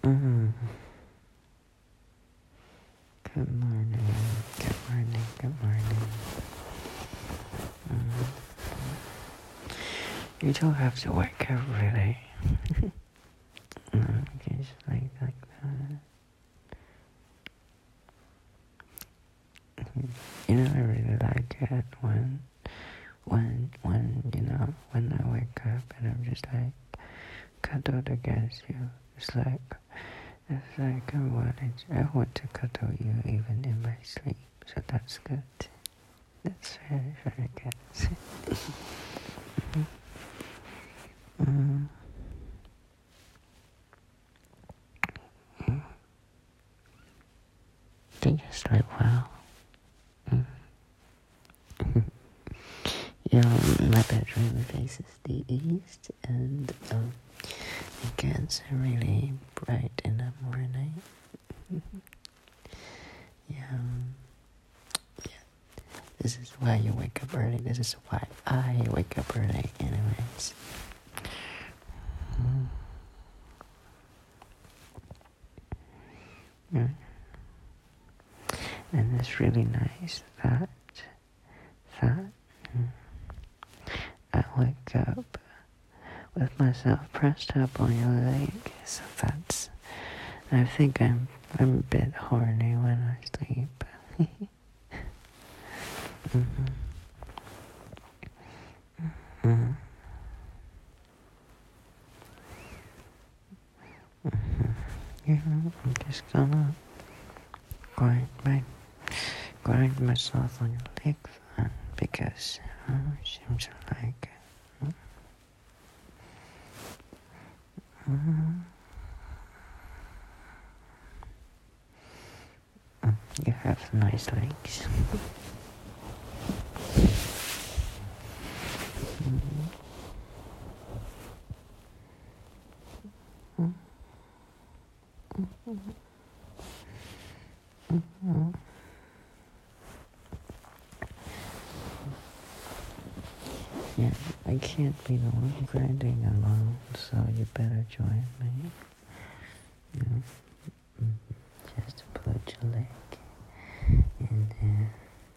Mm. Good morning. Good morning. Good morning. You don't have to wake up, really. No, just like that. You know, I really like it when when I wake up and I'm just like cuddled against you. It's like I want to cuddle you even in my sleep. So that's good. That's very, very good. Did you sleep well? Yeah, my bedroom faces the east, and it gets really bright in the morning. Yeah, this is why you wake up early. This is why I wake up early, anyways. Yeah. And it's really nice that I wake up with myself pressed up on your leg. So I think I'm a bit horny when I sleep. Yeah, I'm just gonna grind myself on your legs because it seems like you have nice legs. Yeah, I can't be the one grinding alone, so you better join me. Just put your leg in there.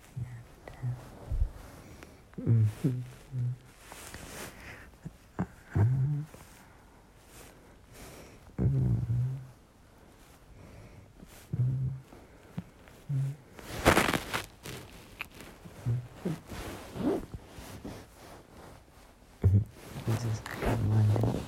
This is Monday.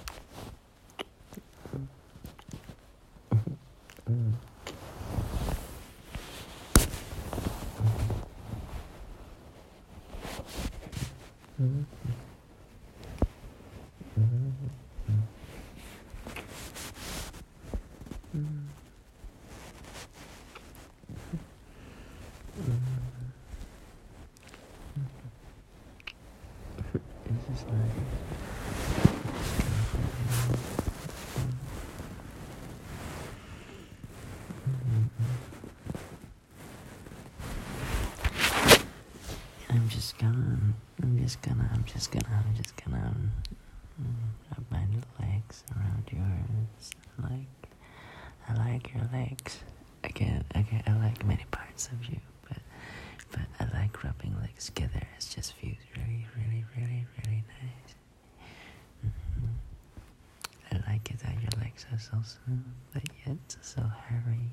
This is nice. I'm just gonna wrap my legs around yours. I like your legs. Again, I like many parts of you, but I like rubbing legs together. It just feels really, really, really, really nice. I like it that your legs are so smooth, but yet so hairy.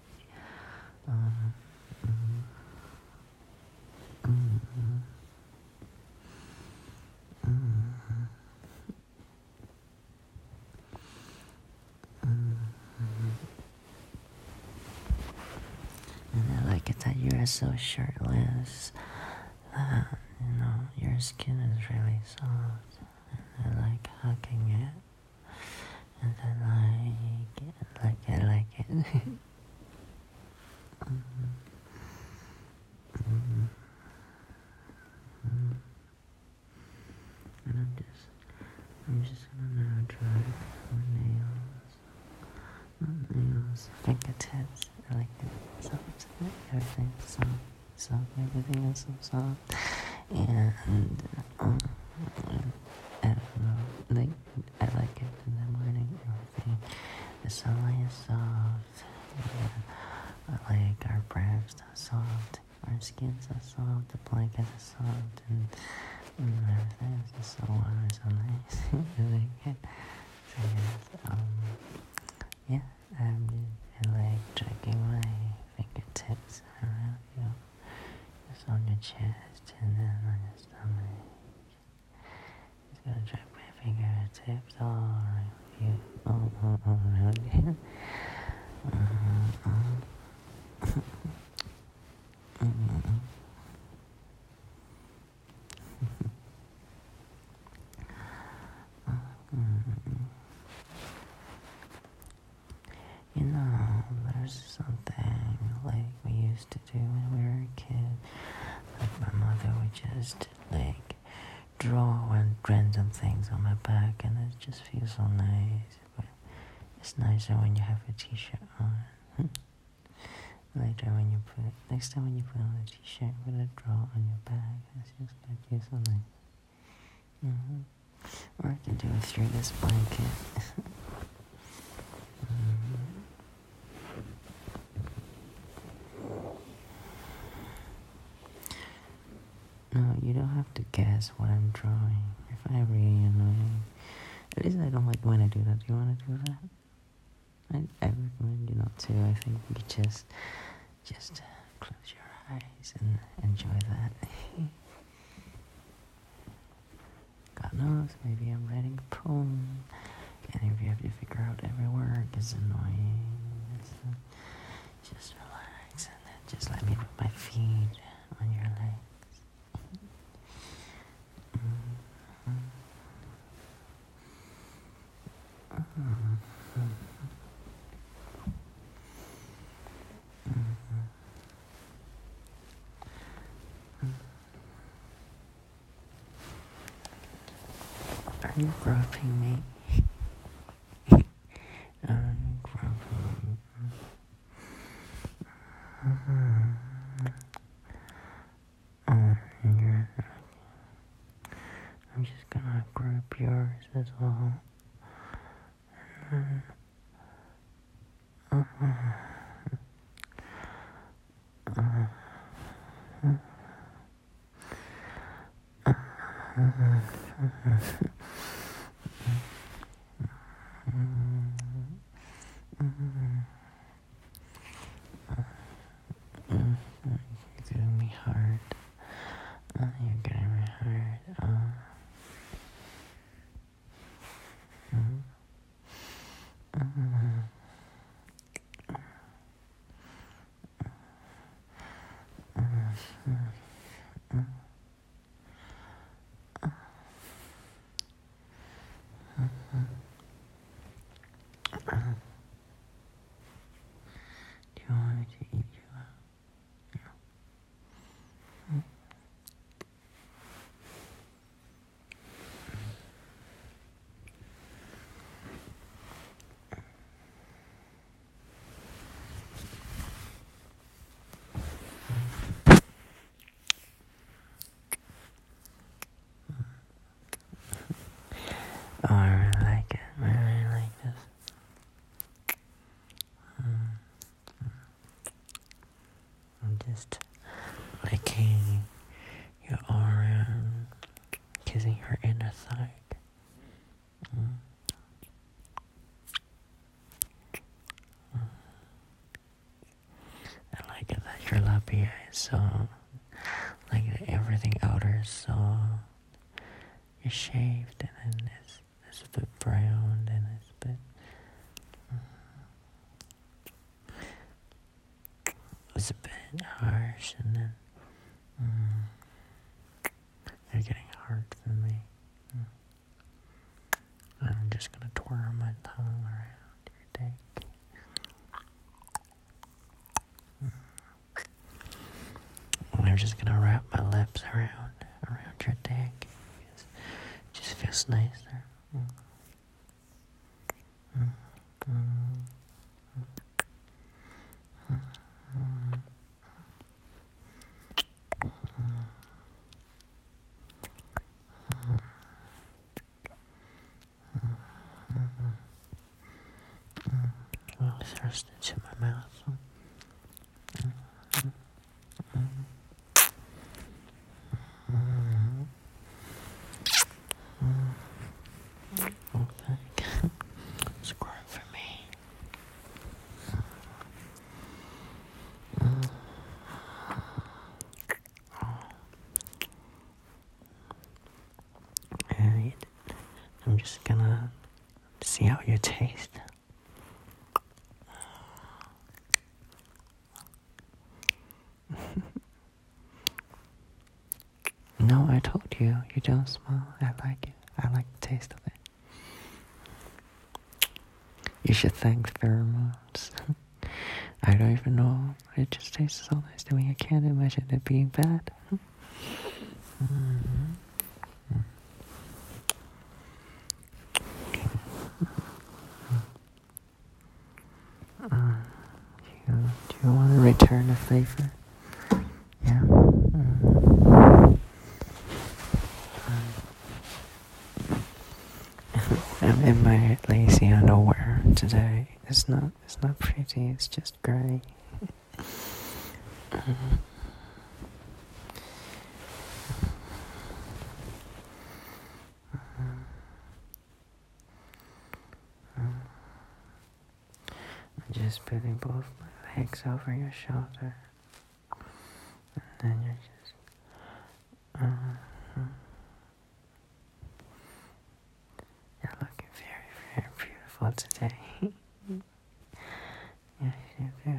And I like it that you're so shirtless. Your skin is really soft. And I like hugging it. And I like it. And I'm just gonna now try my nails. Not nails, fingertips. I like it soft. Everything's soft. Everything is so soft. And I don't know, I like it in the morning. Everything, the sunlight soft. Like our breasts are soft, our skins are soft, the blankets are soft, and everything is just so warm and so nice. Really good. So yes, I like dragging my fingertips around you, just on your chest and then on your stomach. Just gonna drag my fingertips all around you, all around you. You know, there's something like we used to do when we were a kid. Like my mother would just like draw random things on my back, and it just feels so nice. But it's nicer when you have a t-shirt on. Next time when you put on a t-shirt with a draw on your back, it's just like feels so nice. Or I can do it through this blanket. No, you don't have to guess what I'm drawing. If I really annoying, at least I don't like when I do that. Do you want to do that? I recommend you not to. I think you just close your eyes and enjoy that. God knows, maybe I'm writing a poem, and if you have to figure out every word, it's annoying. So just relax and then just let me put my feet on your legs. Are you groping me? Are you groping me? I'm just gonna grip yours as well. You're getting me hard. You're getting me hard. Do you want me to eat you out? Oh, I really like it. I really like this. I'm just licking your arm, kissing her inner thigh. I like it that your labia is so, like everything outer is so, you're shaved and then it's a bit brown and it's a bit, it's a bit harsh and then, you're getting hard for me. I'm just gonna twirl my tongue around your dick. I'm just gonna wrap my lips around your dick. It just feels nicer. thrust it to my mouth. Okay. Squirt for me. And I'm just gonna see how you taste. No, I told you, you don't smell. I like it. I like the taste of it. You should thank pheromones. I don't even know. It just tastes so nice to me. I can't imagine it being bad. Do you want to return the flavor? Yeah. I'm in my lazy underwear today. It's not pretty. It's just gray. I'm just putting both my legs over your shoulder, and then you're just. You're looking very, very beautiful today. Yes, you do.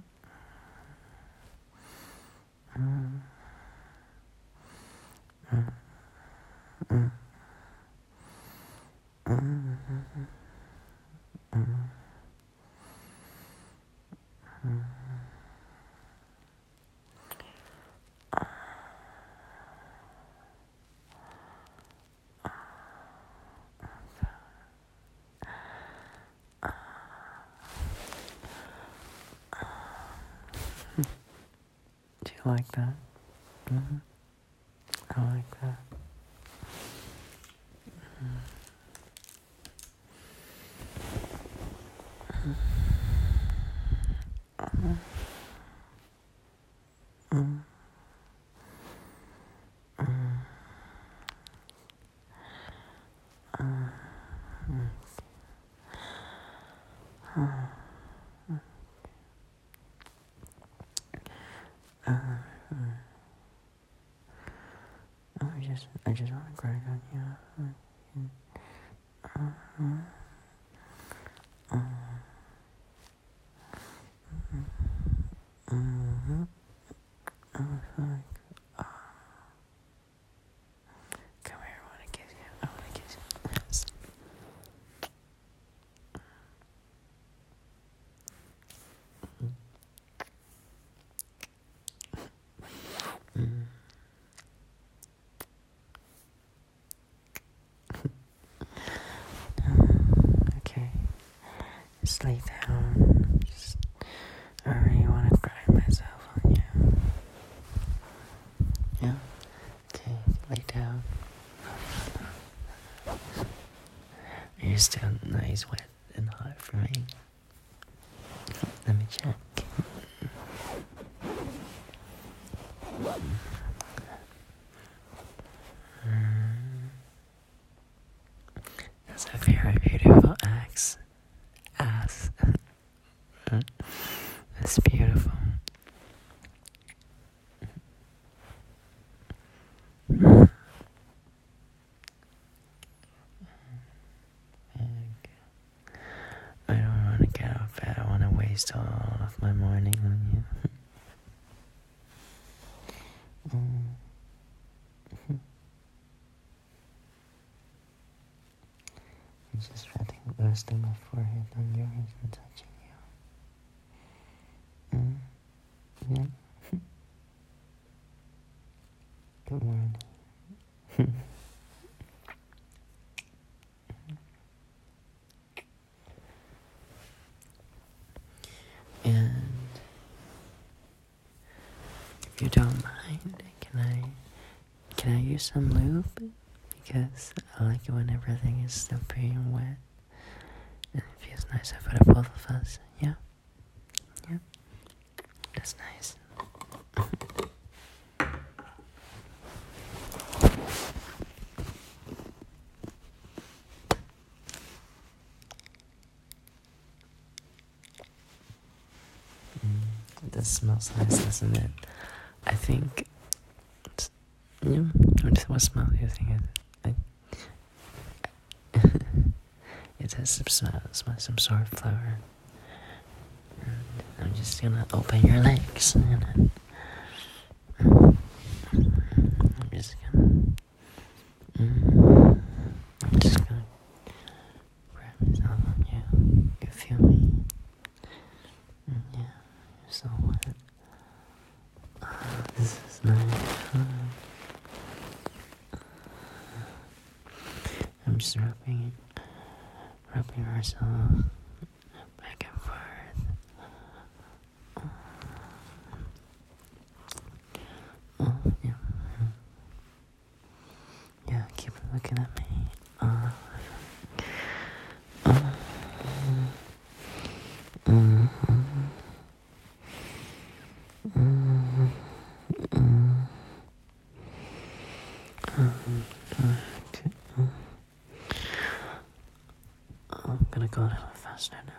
Do you like that? I like that. I just want to grind on you. Come here, I want to kiss you. I want to kiss you. Yes. Okay, just lay down. I really want to grind myself on you. Yeah? Okay, lay down. You're still nice, wet, and hot for me. Let me check. That's a very beautiful ass. That's beautiful. I don't want to get out of bed. I want to waste all of my morning on you. I'm just resting my forehead on yours and touching you. Yeah. Good morning. And if you don't mind, can I use some lube? Because I like it when everything is slippery and wet, and it feels nice for the both of us. Yeah? Yeah? That's nice. That smells nice, doesn't it? I think it's, yeah, what smell do you think it it has some sort of flower. And I'm just gonna open your legs and I'm just gonna grab myself on you. You feel me? Yeah, you're so wet. This is nice. I'm just rubbing ourselves back and forth. Yeah. Yeah, keep looking at me. Okay. I'm gonna go a little faster now.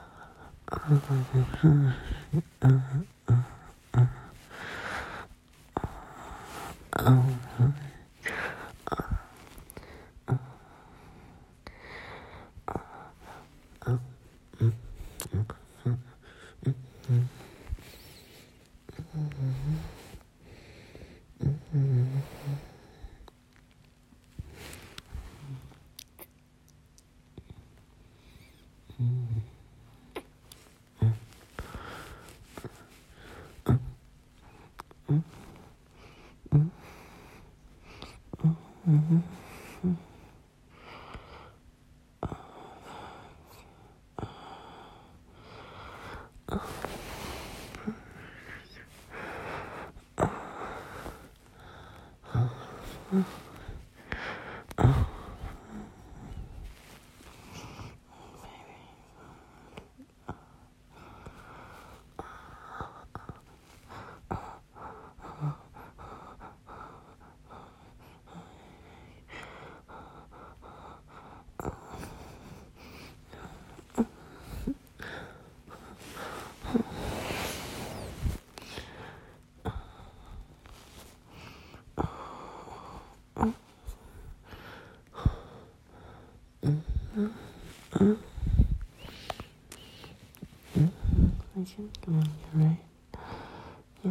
Come on, you're right. Yeah.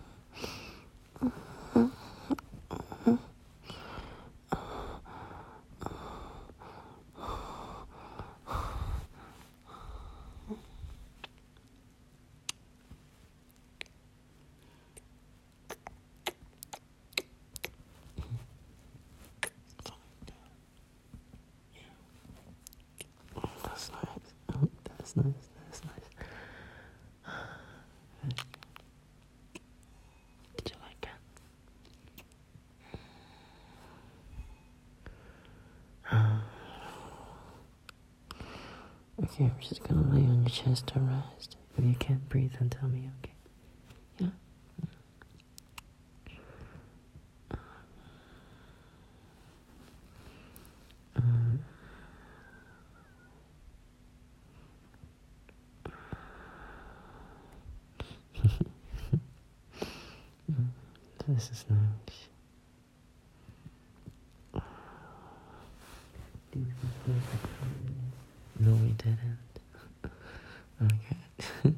That's nice. Oh, that's nice. That's nice. Did you like it? Okay, we're just gonna lay on your chest to rest. If you can't breathe, then tell me, okay? Yeah? This is nice. No, we didn't. Okay.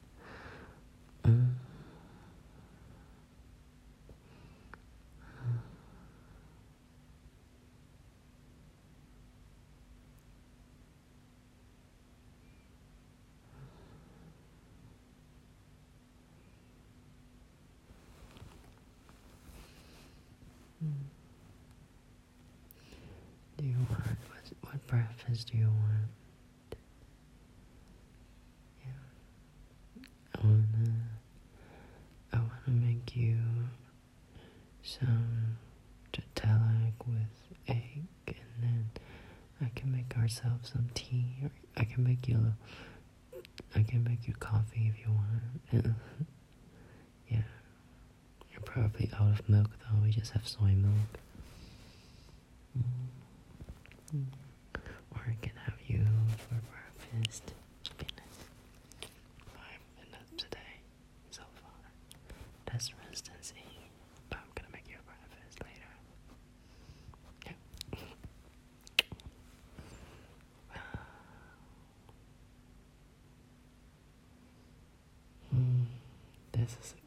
Do you want, what breakfast do you want? Yeah. I wanna make you some tatalik with egg, and then I can make our ourselves some tea, or I can make you coffee if you want. Yeah. You're probably out of milk though, we just have soy milk. Or I can have you for breakfast. Should be nice. 5 minutes today so far. That's rest and see. But I'm gonna make you breakfast later. Yeah. This is